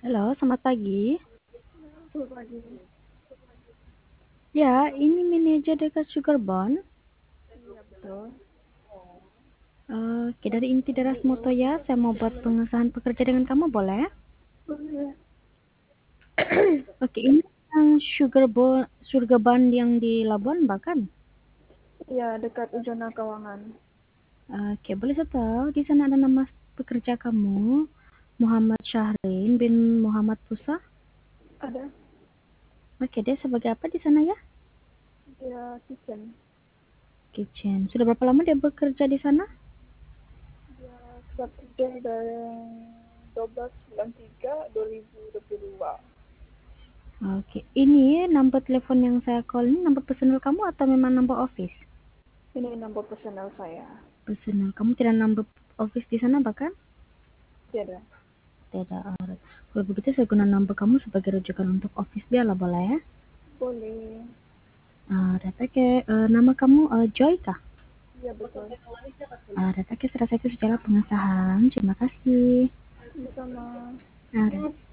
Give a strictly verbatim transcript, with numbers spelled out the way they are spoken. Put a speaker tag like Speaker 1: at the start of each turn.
Speaker 1: Halo, selamat pagi.
Speaker 2: Selamat pagi.
Speaker 1: Ya, ini manajer dekat Sugar Bond.
Speaker 2: Iya betul.
Speaker 1: Eh, Oke, dari Inti Daras Moto ya, saya mau buat pengesahan pekerja dengan kamu, boleh?
Speaker 2: Boleh.
Speaker 1: Oke, ini yang Sugar Bond, Sugar Bond yang di Labuan bahkan.
Speaker 2: Iya dekat Ujona Kawangan.
Speaker 1: Oke, boleh saya tahu di sana ada nama pekerja kamu, Muhammad Syahrin bin Muhammad Pusa.
Speaker 2: Ada.
Speaker 1: Oke, dia sebagai apa di sana ya?
Speaker 2: Dia kitchen.
Speaker 1: Kitchen. Sudah berapa lama dia bekerja di sana?
Speaker 2: Dia sudah kerja dari dua belas bulan tiga dua ribu dua puluh dua.
Speaker 1: Oke, ini nomor telepon yang saya call ini nomor personal kamu atau memang nomor office?
Speaker 2: Ini nomor personal saya.
Speaker 1: Personal. Kamu tidak nambah office di sana bahkan?
Speaker 2: Tiada.
Speaker 1: Tidak. Alright. Kalau begitu saya guna nambah kamu sebagai rujukan untuk office dia lah, boleh ya?
Speaker 2: Boleh.
Speaker 1: Alright, oke. Eh, nama kamu eh, Joy kah?
Speaker 2: Iya betul.
Speaker 1: Alright, oke. Setelah itu secara pengesahan. Terima kasih.
Speaker 2: Sama.
Speaker 1: Alright.